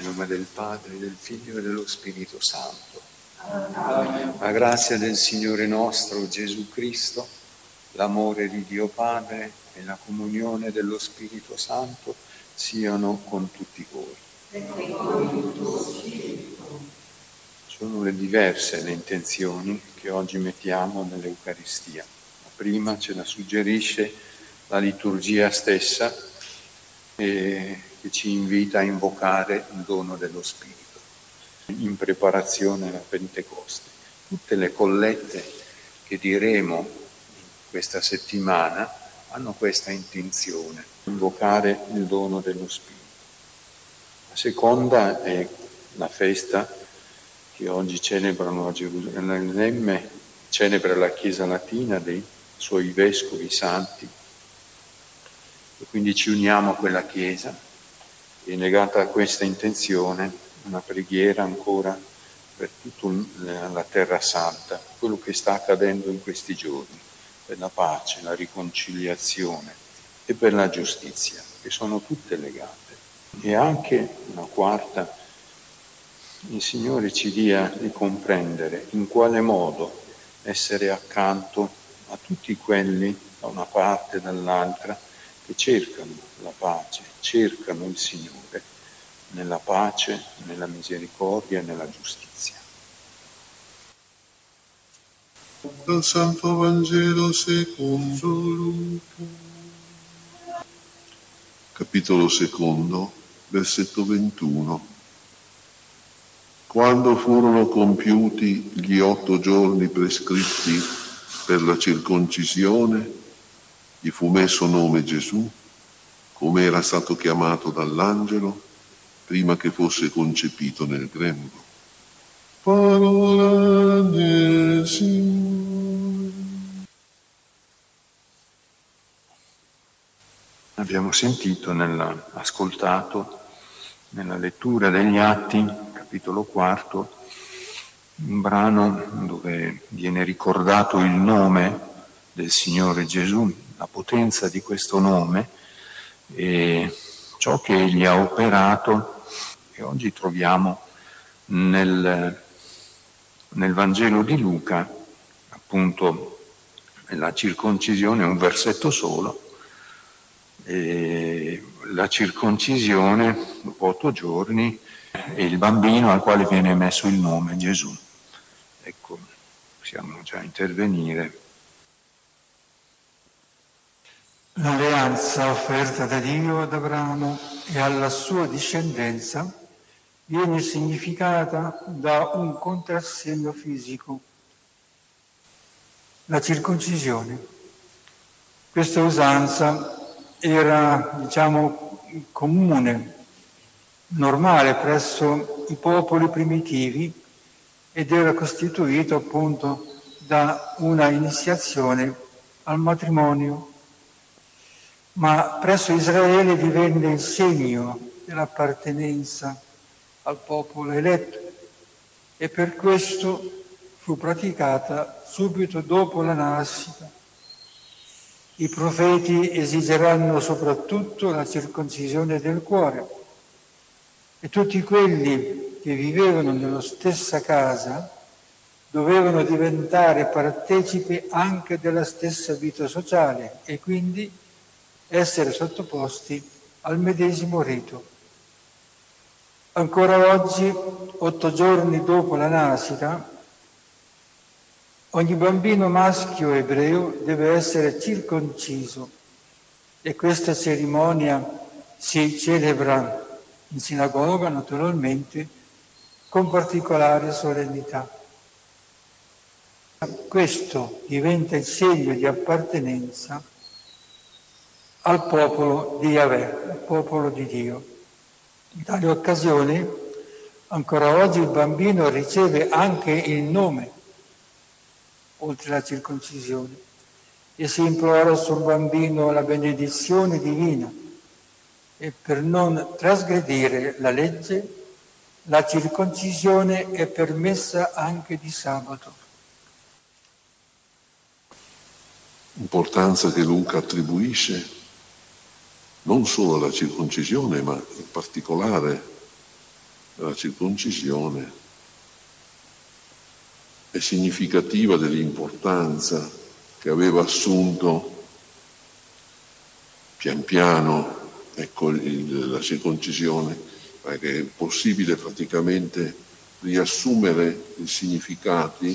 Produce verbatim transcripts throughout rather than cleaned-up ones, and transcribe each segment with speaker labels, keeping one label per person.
Speaker 1: Nel nome del Padre, del Figlio e dello Spirito Santo. La grazia del Signore nostro Gesù Cristo, l'amore di Dio Padre e la comunione dello Spirito Santo siano con tutti voi. Sono le diverse le intenzioni che oggi mettiamo nell'Eucaristia. La prima ce la suggerisce la liturgia stessa, e che ci invita a invocare il dono dello Spirito in preparazione alla Pentecoste. Tutte le collette che diremo questa settimana hanno questa intenzione, invocare il dono dello Spirito. La seconda è la festa che oggi celebrano a Gerusalemme, celebra la Chiesa Latina dei suoi vescovi santi, e quindi ci uniamo a quella Chiesa, e legata a questa intenzione una preghiera ancora per tutta la Terra Santa, quello che sta accadendo in questi giorni, per la pace, la riconciliazione e per la giustizia, che sono tutte legate. E anche una quarta, il Signore ci dia di comprendere in quale modo essere accanto a tutti quelli, da una parte e dall'altra, che cercano la pace, cercano il Signore nella pace, nella misericordia e nella giustizia.
Speaker 2: Dal Santo Vangelo secondo Luca, capitolo secondo, versetto ventuno. Quando furono compiuti gli otto giorni prescritti per la circoncisione, gli fu messo nome Gesù, come era stato chiamato dall'angelo, prima che fosse concepito nel grembo. Parola del Signore.
Speaker 1: Abbiamo sentito, nella, ascoltato nella lettura degli Atti, capitolo quarto, un brano dove viene ricordato il nome del Signore Gesù, la potenza di questo nome e ciò che egli ha operato, e oggi troviamo nel, nel Vangelo di Luca, appunto la circoncisione, un versetto solo, e la circoncisione dopo otto giorni e il bambino al quale viene messo il nome Gesù. Ecco, possiamo già intervenire.
Speaker 3: L'alleanza offerta da Dio ad Abramo e alla sua discendenza viene significata da un contrassegno fisico, la circoncisione. Questa usanza era, diciamo, comune, normale presso i popoli primitivi ed era costituito appunto da una iniziazione al matrimonio. Ma presso Israele divenne il segno dell'appartenenza al popolo eletto e per questo fu praticata subito dopo la nascita. I profeti esigeranno soprattutto la circoncisione del cuore e tutti quelli che vivevano nella stessa casa dovevano diventare partecipi anche della stessa vita sociale e quindi essere sottoposti al medesimo rito. Ancora oggi, otto giorni dopo la nascita, ogni bambino maschio ebreo deve essere circonciso e questa cerimonia si celebra in sinagoga, naturalmente, con particolare solennità. Questo diventa il segno di appartenenza al popolo di Yahweh, al popolo di Dio. In tale occasione, ancora oggi il bambino riceve anche il nome, oltre alla circoncisione, e si implora sul bambino la benedizione divina. E per non trasgredire la legge, la circoncisione è permessa anche di sabato.
Speaker 2: Importanza che Luca attribuisce non solo alla circoncisione, ma in particolare la circoncisione è significativa dell'importanza che aveva assunto pian piano, ecco, il, la circoncisione, perché è possibile praticamente riassumere i significati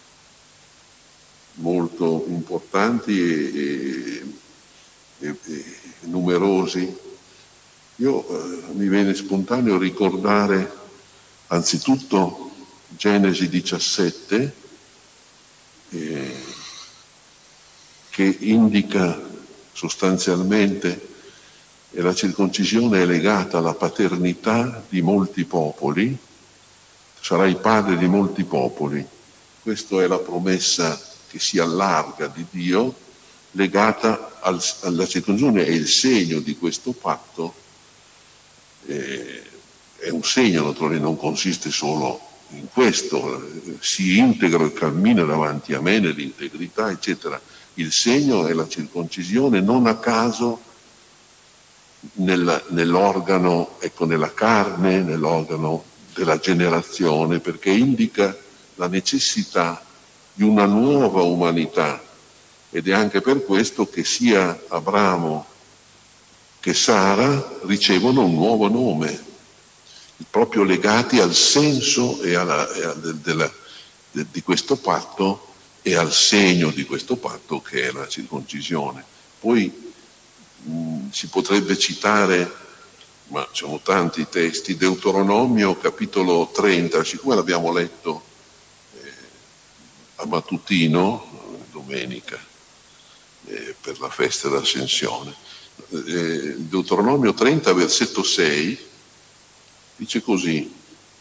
Speaker 2: molto importanti e, e, e, e numerosi. Io eh, mi viene spontaneo ricordare anzitutto Genesi diciassette, eh, che indica sostanzialmente che la circoncisione è legata alla paternità di molti popoli, sarai padre di molti popoli. Questa è la promessa che si allarga di Dio, legata al, alla circoncisione, è il segno di questo patto, eh, è un segno naturalmente, non consiste solo in questo, si integra e cammina davanti a me nell'integrità, eccetera. Il segno è la circoncisione, non a caso nel, nell'organo, ecco, nella carne, nell'organo della generazione, perché indica la necessità di una nuova umanità, ed è anche per questo che sia Abramo che Sara ricevono un nuovo nome, proprio legati al senso e alla, e a, de, de la, de, di questo patto e al segno di questo patto che è la circoncisione. Poi mh, si potrebbe citare, ma ci sono tanti testi, Deuteronomio capitolo trenta, siccome l'abbiamo letto eh, a mattutino, domenica, eh, per la festa dell'Ascensione, eh, Deuteronomio trenta versetto sei dice così: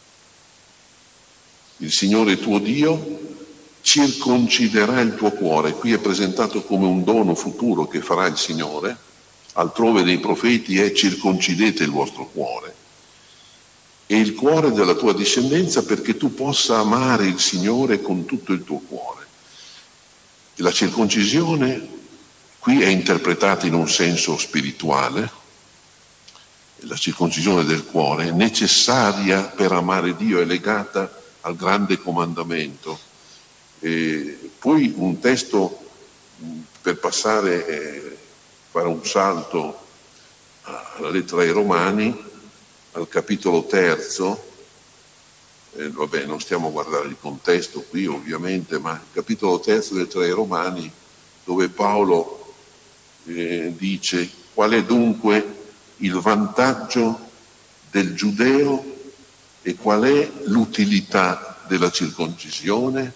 Speaker 2: il Signore tuo Dio circonciderà il tuo cuore. Qui è presentato come un dono futuro che farà il Signore. Altrove dei profeti è: circoncidete il vostro cuore e il cuore della tua discendenza, perché tu possa amare il Signore con tutto il tuo cuore. E la circoncisione qui è interpretata in un senso spirituale. La circoncisione del cuore è necessaria per amare Dio, è legata al grande comandamento. E poi un testo per passare, eh, fare un salto alla lettera ai Romani, al capitolo terzo, eh, vabbè, non stiamo a guardare il contesto qui ovviamente, ma il capitolo terzo della lettera ai Romani, dove Paolo eh, dice: qual è dunque il vantaggio del giudeo e qual è l'utilità della circoncisione?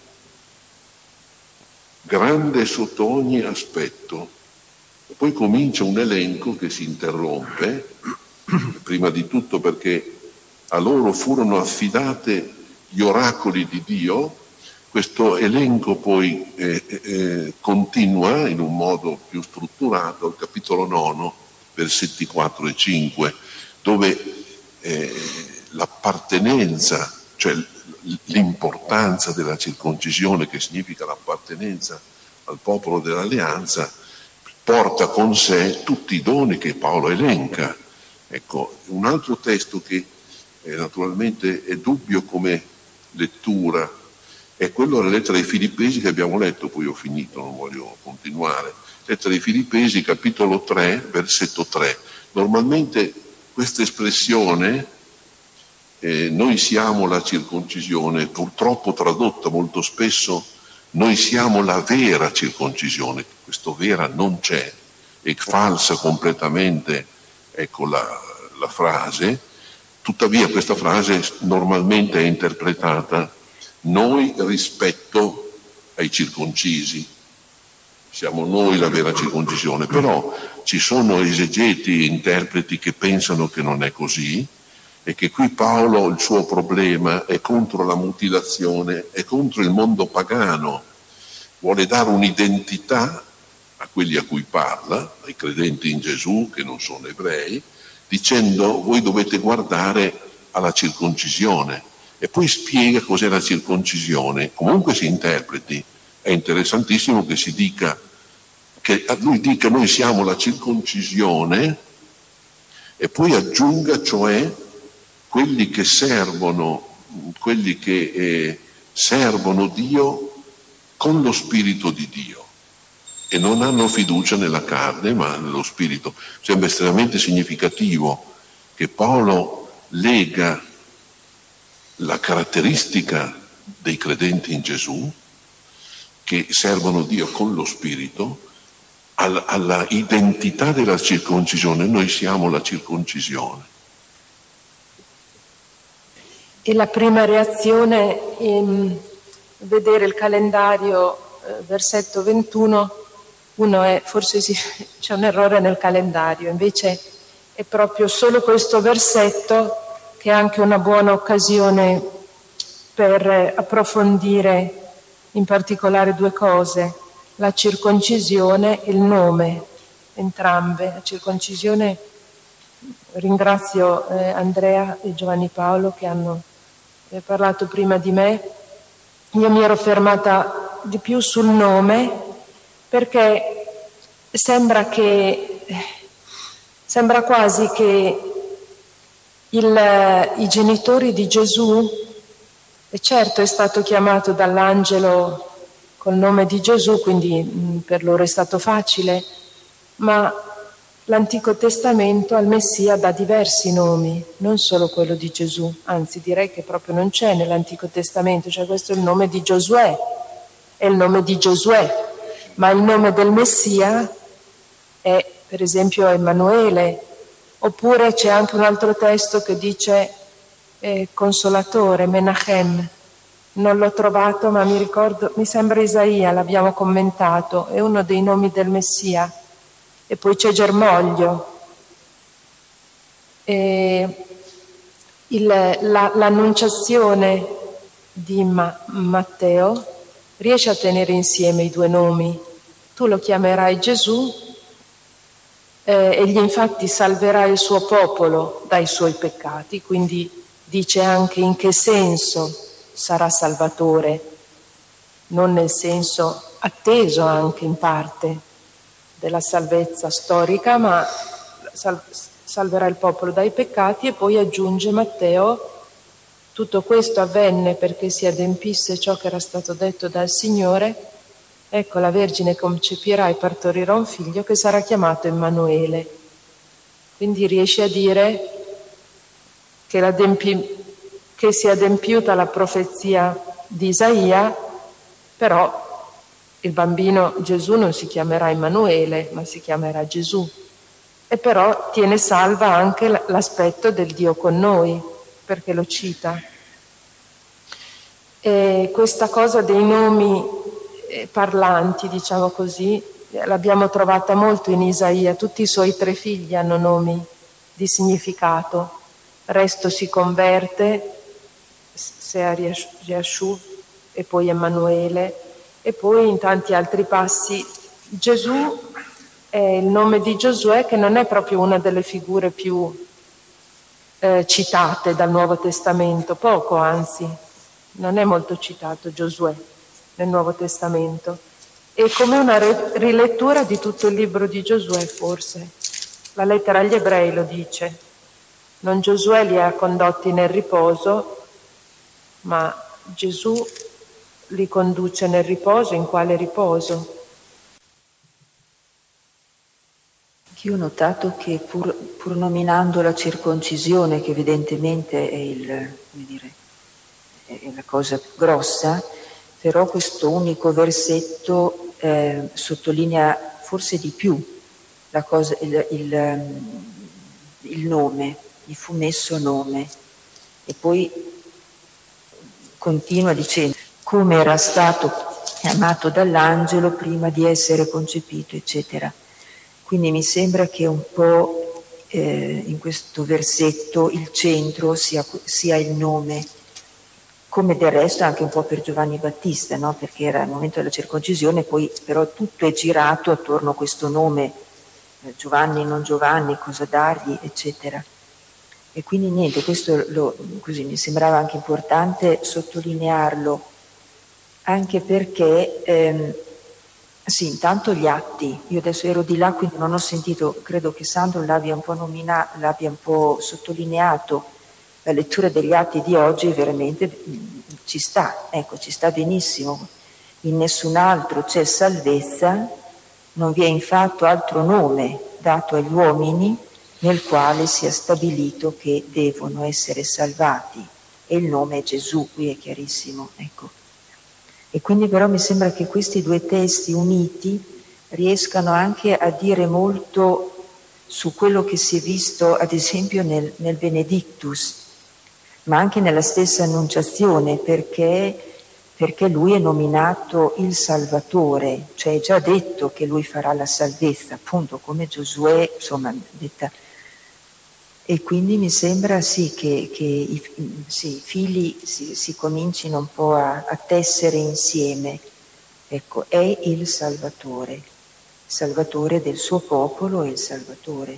Speaker 2: Grande sotto ogni aspetto. E poi comincia un elenco che si interrompe, prima di tutto perché a loro furono affidate gli oracoli di Dio. Questo elenco poi eh, eh, continua in un modo più strutturato al capitolo nono, versetti quattro e cinque, dove eh, l'appartenenza, cioè l'importanza della circoncisione, che significa l'appartenenza al popolo dell'alleanza, porta con sé tutti i doni che Paolo elenca. Ecco, un altro testo che eh, naturalmente è dubbio come lettura è quello della lettera ai Filippesi che abbiamo letto, poi ho finito, non voglio continuare. Lettera ai Filippesi, capitolo tre, versetto tre. Normalmente questa espressione, eh, noi siamo la circoncisione, purtroppo tradotta molto spesso, noi siamo la vera circoncisione. Questo vera non c'è, è falsa completamente, ecco la, la frase. Tuttavia questa frase normalmente è interpretata: noi rispetto ai circoncisi, siamo noi la vera circoncisione. Però ci sono esegeti e interpreti che pensano che non è così, e che qui Paolo, il suo problema è contro la mutilazione, è contro il mondo pagano, vuole dare un'identità a quelli a cui parla, ai credenti in Gesù che non sono ebrei, dicendo: voi dovete guardare alla circoncisione. E poi spiega cos'è la circoncisione. Comunque si interpreti, è interessantissimo che si dica, che lui dica noi siamo la circoncisione, e poi aggiunga, cioè quelli che servono, quelli che eh, servono Dio con lo Spirito di Dio e non hanno fiducia nella carne ma nello Spirito. Sembra estremamente significativo che Paolo lega la caratteristica dei credenti in Gesù, che servono Dio con lo Spirito, alla, alla identità della circoncisione. Noi siamo la circoncisione.
Speaker 4: E la prima reazione in vedere il calendario, eh, versetto ventuno, uno è forse sì, c'è un errore nel calendario, invece è proprio solo questo versetto che è anche una buona occasione per approfondire in particolare due cose: la circoncisione e il nome, entrambe. La circoncisione, ringrazio eh, Andrea e Giovanni Paolo che hanno eh, parlato prima di me. Io mi ero fermata di più sul nome perché sembra che sembra quasi che il, i genitori di Gesù, e certo è stato chiamato dall'angelo col nome di Gesù, quindi mh, per loro è stato facile, ma l'Antico Testamento al Messia dà diversi nomi, non solo quello di Gesù, anzi direi che proprio non c'è nell'Antico Testamento, cioè questo è il nome di Giosuè, è il nome di Giosuè, ma il nome del Messia è per esempio Emanuele, oppure c'è anche un altro testo che dice eh, Consolatore, Menachem. Non l'ho trovato, ma mi ricordo, mi sembra Isaia, l'abbiamo commentato, è uno dei nomi del Messia. E poi c'è Germoglio. E il, la, l'annunciazione di Ma, Matteo riesce a tenere insieme i due nomi. Tu lo chiamerai Gesù, eh, egli infatti salverà il suo popolo dai suoi peccati, quindi dice anche in che senso sarà salvatore, non nel senso atteso anche in parte della salvezza storica, ma sal- salverà il popolo dai peccati. E poi aggiunge Matteo: tutto questo avvenne perché si adempisse ciò che era stato detto dal Signore, ecco la Vergine concepirà e partorirà un figlio che sarà chiamato Emanuele. Quindi riesce a dire che, l'adempi- che si è adempiuta la profezia di Isaia, però il bambino Gesù non si chiamerà Emanuele, ma si chiamerà Gesù. E però tiene salva anche l'aspetto del Dio con noi, perché lo cita. E questa cosa dei nomi parlanti, diciamo così, l'abbiamo trovata molto in Isaia. Tutti i suoi tre figli hanno nomi di significato. Resto si converte, Sea Yeshuv, e poi Emanuele, e poi in tanti altri passi Gesù è il nome di Giosuè, che non è proprio una delle figure più eh, citate dal Nuovo Testamento, poco anzi, non è molto citato Giosuè nel Nuovo Testamento. È come una re- rilettura di tutto il libro di Giosuè, forse. La lettera agli ebrei lo dice. Non Giosuè li ha condotti nel riposo, ma Gesù li conduce nel riposo. In quale riposo?
Speaker 5: Io ho notato che pur, pur nominando la circoncisione, che evidentemente è, il, come dire, è la cosa più grossa, però questo unico versetto eh, sottolinea forse di più la cosa, il, il, il nome, gli fu messo nome, e poi continua dicendo come era stato chiamato dall'angelo prima di essere concepito, eccetera. Quindi mi sembra che un po' eh, in questo versetto il centro sia, sia il nome, come del resto anche un po' per Giovanni Battista, no? Perché era il momento della circoncisione, poi però tutto è girato attorno a questo nome, eh, Giovanni, non Giovanni, cosa dargli, eccetera. E quindi niente, questo lo, così mi sembrava anche importante sottolinearlo, anche perché ehm, sì, intanto gli atti, io adesso ero di là quindi non ho sentito, credo che Sandro l'abbia un po' nominato, l'abbia un po' sottolineato, la lettura degli atti di oggi veramente ci sta, ecco, ci sta benissimo. In nessun altro c'è salvezza, non vi è infatti altro nome dato agli uomini nel quale sia stabilito che devono essere salvati. E il nome è Gesù, qui è chiarissimo, ecco. E quindi però mi sembra che questi due testi uniti riescano anche a dire molto su quello che si è visto ad esempio nel, nel Benedictus, ma anche nella stessa Annunciazione, perché, perché lui è nominato il Salvatore, cioè è già detto che lui farà la salvezza, appunto come Giosuè, insomma, detta. E quindi mi sembra sì che, che i, sì, i fili si, si comincino un po' a, a tessere insieme. Ecco, è il Salvatore, il Salvatore del suo popolo e il Salvatore.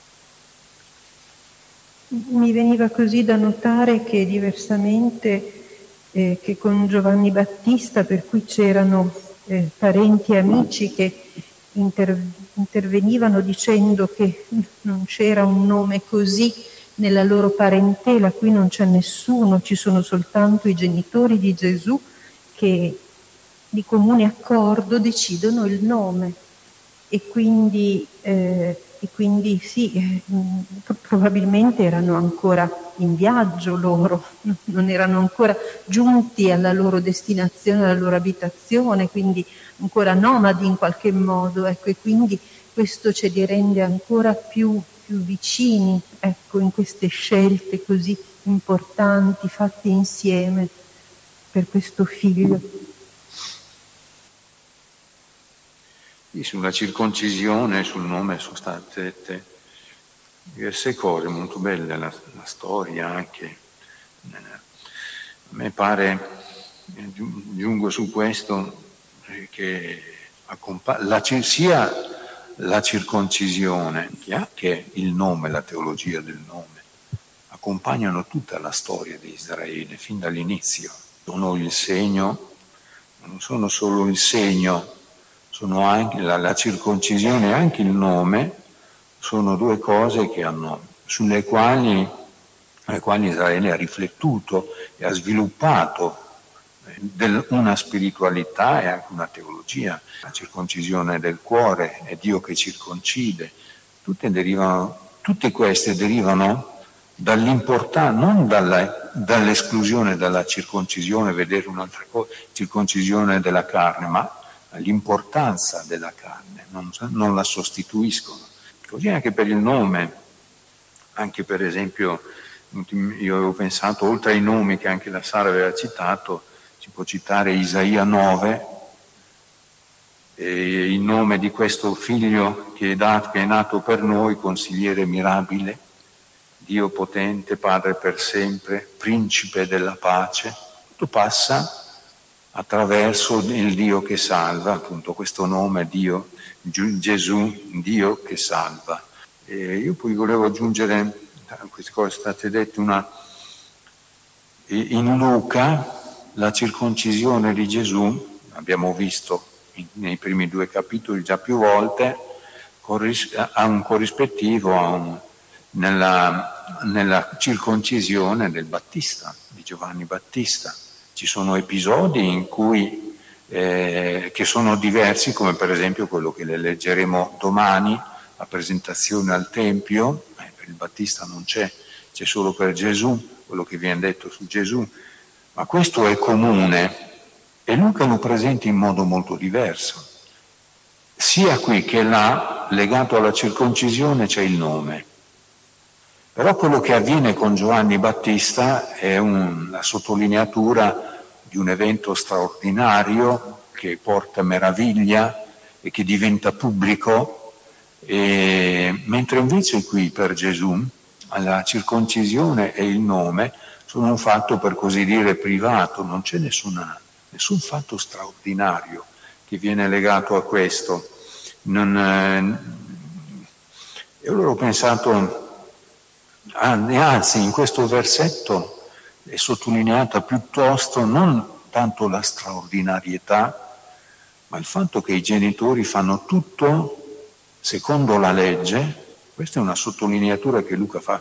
Speaker 6: Mi veniva così da notare che diversamente eh, che con Giovanni Battista, per cui c'erano eh, parenti e amici che inter- intervenivano dicendo che non c'era un nome così nella loro parentela, qui non c'è nessuno, ci sono soltanto i genitori di Gesù che di comune accordo decidono il nome e quindi, eh, e quindi sì, eh, probabilmente erano ancora in viaggio loro, non erano ancora giunti alla loro destinazione, alla loro abitazione, quindi ancora nomadi in qualche modo, ecco, e quindi questo ce li rende ancora più, più vicini, ecco, in queste scelte così importanti fatte insieme per questo figlio.
Speaker 1: E sulla circoncisione, sul nome sono state dette diverse cose molto belle, la, la storia anche. A me pare, giungo su questo, che accompa- la, sia la circoncisione che anche il nome, la teologia del nome, accompagnano tutta la storia di Israele fin dall'inizio. Sono il segno, non sono solo il segno, sono anche la, la circoncisione e anche il nome, sono due cose che hanno, sulle quali, alle quali Israele ha riflettuto e ha sviluppato del, una spiritualità e anche una teologia. La circoncisione del cuore, è Dio che circoncide, tutte, derivano, tutte queste derivano dall'importanza, non dalla, dall'esclusione dalla circoncisione, vedere un'altra cosa, circoncisione della carne, ma l'importanza della carne, non, non la sostituiscono. Così anche per il nome, anche per esempio, io avevo pensato, oltre ai nomi che anche la Sara aveva citato, si può citare Isaia nove, e il nome di questo figlio che è, dato, che è nato per noi, consigliere mirabile, Dio potente, Padre per sempre, Principe della pace. Tutto passa attraverso il Dio che salva, appunto questo nome Dio, Gesù, Dio che salva. E io poi volevo aggiungere, a queste cose state dette, una, in Luca la circoncisione di Gesù, abbiamo visto nei primi due capitoli già più volte, ha un corrispettivo a un, nella, nella circoncisione del Battista, di Giovanni Battista. Ci sono episodi in cui, eh, che sono diversi, come per esempio quello che le leggeremo domani, la presentazione al Tempio, eh, per il Battista non c'è, c'è solo per Gesù, quello che viene detto su Gesù, ma questo è comune e Luca lo presenta in modo molto diverso. Sia qui che là, legato alla circoncisione, c'è il nome. Però quello che avviene con Giovanni Battista è una sottolineatura di un evento straordinario che porta meraviglia e che diventa pubblico, e, mentre invece qui per Gesù la circoncisione e il nome sono un fatto per così dire privato, non c'è nessuna, nessun fatto straordinario che viene legato a questo. Non, eh, e allora ho pensato, anzi in questo versetto è sottolineata piuttosto non tanto la straordinarietà, ma il fatto che i genitori fanno tutto secondo la legge. Questa è una sottolineatura che Luca fa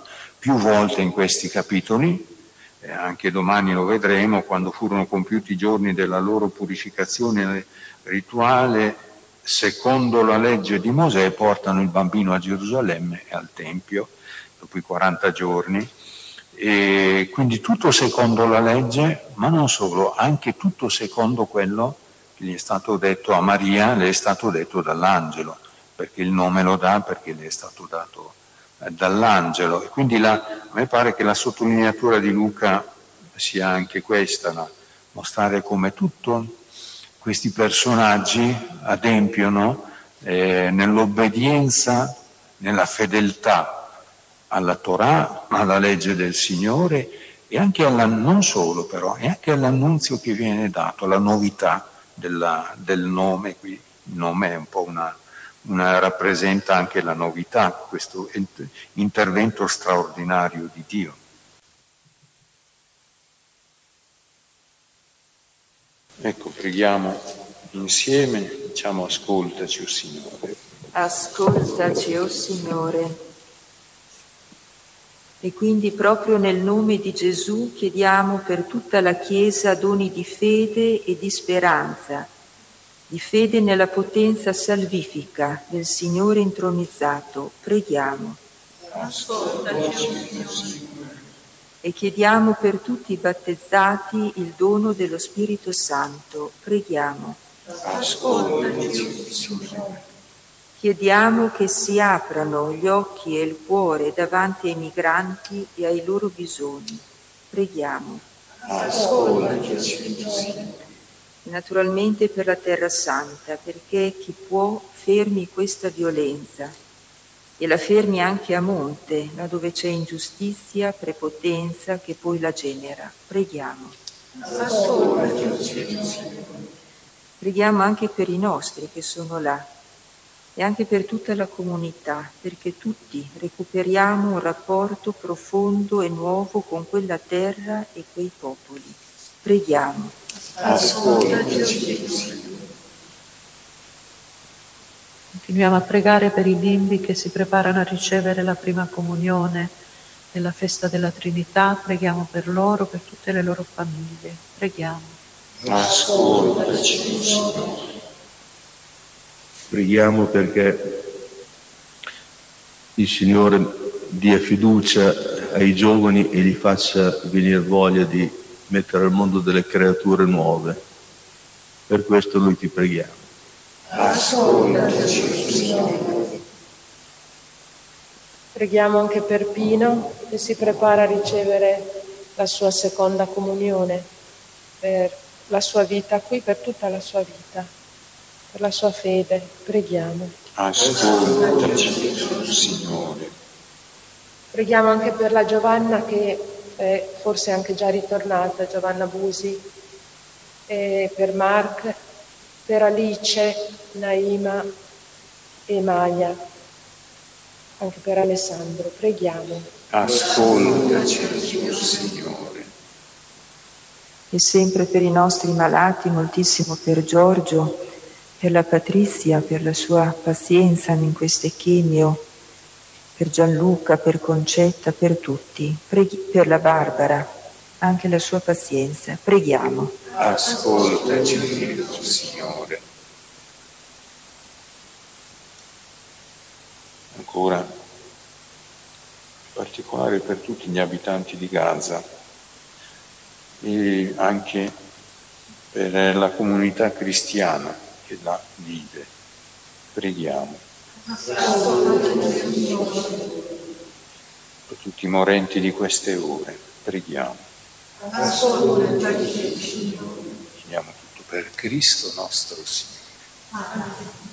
Speaker 1: più volte in questi capitoli, eh, anche domani lo vedremo, quando furono compiuti i giorni della loro purificazione rituale, secondo la legge di Mosè, portano il bambino a Gerusalemme e al Tempio, dopo i quaranta giorni, e quindi tutto secondo la legge, ma non solo, anche tutto secondo quello che gli è stato detto a Maria, le è stato detto dall'angelo, perché il nome lo dà, perché le è stato dato eh, dall'angelo. E quindi la, a me pare che la sottolineatura di Luca sia anche questa, no? Mostrare come tutto questi personaggi adempiono eh, nell'obbedienza, nella fedeltà alla Torah, alla legge del Signore, e anche alla, non solo però, e anche all'annunzio che viene dato, alla novità della, del nome. Qui il nome è un po' una, una rappresenta anche la novità, questo intervento straordinario di Dio. Ecco, preghiamo insieme, diciamo: ascoltaci, o Signore.
Speaker 5: Ascoltaci, o Signore. E quindi proprio nel nome di Gesù chiediamo per tutta la Chiesa doni di fede e di speranza, di fede nella potenza salvifica del Signore intronizzato. Preghiamo.
Speaker 1: Ascoltaci, o Signore.
Speaker 5: E chiediamo per tutti i battezzati il dono dello Spirito Santo. Preghiamo.
Speaker 1: Ascoltaci, Signore.
Speaker 5: Chiediamo che si aprano gli occhi e il cuore davanti ai migranti e ai loro bisogni. Preghiamo.
Speaker 1: Ascoltaci, Signore.
Speaker 5: Naturalmente per la Terra Santa, perché chi può fermi questa violenza e la fermi anche a monte, laddove c'è ingiustizia, prepotenza che poi la genera. Preghiamo.
Speaker 1: Ascoltaci, Signore.
Speaker 5: Preghiamo anche per i nostri che sono là e anche per tutta la comunità, perché tutti recuperiamo un rapporto profondo e nuovo con quella terra e quei popoli. Preghiamo.
Speaker 1: Ascoltaci, Signore.
Speaker 7: Continuiamo a pregare per i bimbi che si preparano a ricevere la prima comunione nella festa della Trinità. Preghiamo per loro, per tutte le loro famiglie. Preghiamo.
Speaker 1: Ascoltaci, Signore.
Speaker 8: Preghiamo perché il Signore dia fiducia ai giovani e gli faccia venire voglia di mettere al mondo delle creature nuove. Per questo noi ti preghiamo.
Speaker 1: Ascoltaci, Signore.
Speaker 4: Preghiamo anche per Pino, che si prepara a ricevere la sua seconda comunione, per la sua vita qui, per tutta la sua vita, per la sua fede. Preghiamo.
Speaker 1: Ascoltaci, Signore.
Speaker 4: Preghiamo anche per la Giovanna, che è forse anche già ritornata, Giovanna Busi, e per Mark, per Alice, Naima e Maya, anche per Alessandro. Preghiamo.
Speaker 1: Ascoltaci, Signore.
Speaker 5: E sempre per i nostri malati, moltissimo per Giorgio, per la Patrizia, per la sua pazienza in queste chemio, per Gianluca, per Concetta, per tutti. Preghi per la Barbara, anche la sua pazienza. Preghiamo.
Speaker 1: Ascoltaci, Signore. Ancora, in particolare per tutti gli abitanti di Gaza e anche per la comunità cristiana che là vive. Preghiamo. Per tutti i morenti di queste ore, preghiamo. Chiediamo tutto per Cristo nostro Signore.